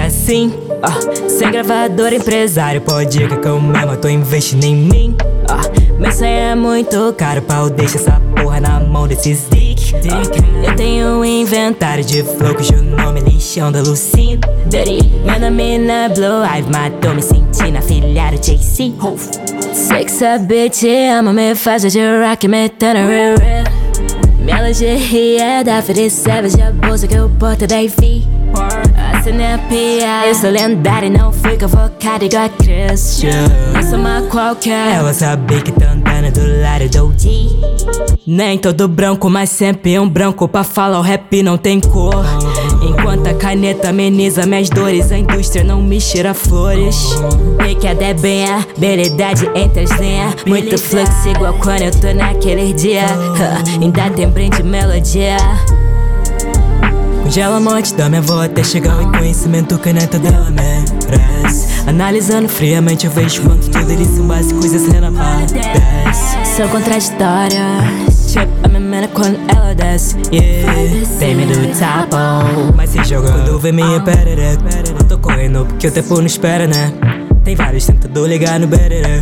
assim, sem gravador, empresário, pode ir que eu mesmo tô investindo em mim. Meu sonho é muito caro, pau, deixa essa porra na mão desses dick. Eu tenho um inventário de flow cujo nome é lixão da Lucinda. Manda mina blow, I've matou, me sentindo afilhado JC. Sei que saber te ama, me faz de rock, metendo real. Minha lingerie é da Fede Savage, a bolsa que eu porto é da IV. Assim é a pia, eu sou lendário, não fui convocado igual a Christian. Não sou uma qualquer, ela sabe que tá andando do lado do OG. Nem todo branco, mas sempre um branco pra falar o rap não tem cor. Enquanto a caneta ameniza minhas dores, a indústria não me cheira flores. E que é bem a habilidade entre as linhas, muito fluxo igual quando eu tô naquele dia. Ainda tem brinde melodia. Congela a morte da minha avó até chegar ao conhecimento que a neta dela merece. Analisando friamente eu vejo quanto tudo eles são básicos e a cena padece. São contraditórias, tipo a minha mina quando ela desce. Vem me do tapo, mas se joga quando vê minha perereca. Eu tô correndo porque o tempo não espera, né? Tem vários tentando ligar no better.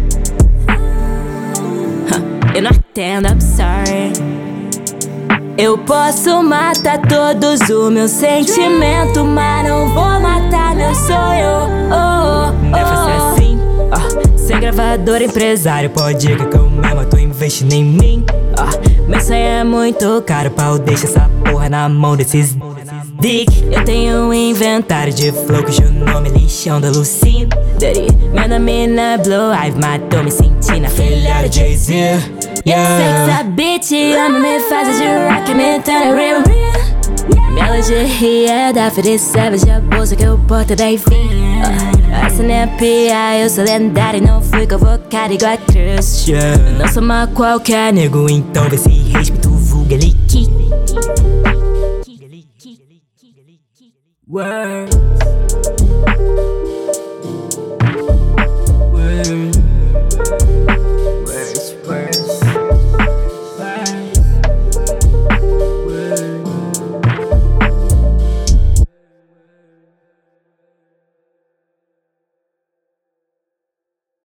Eu não atendo, I'm sorry. Eu posso matar todos os meus sentimentos, mas não vou matar meu sonho. Deve ser assim, sem gravador, empresário, pode ir que eu mesmo tô investindo em mim. Meu sonho é muito caro, pau, deixa essa porra na mão desses dick. Eu tenho um inventário de flow cujo nome é lixão da Lucinda. Manda mina blow, I've matou, me sentindo afilhado Jay-Z. Sex a bitch, ama, me faz de rock, metendo real. Minha lingerie é da Fede Savage, a bolsa que eu porto é da IV. Assim é a pia, eu sou lendário, não fui convocado igual a Christian. Não sou uma qualquer nego, então vê se respeito vulga liqui. Word.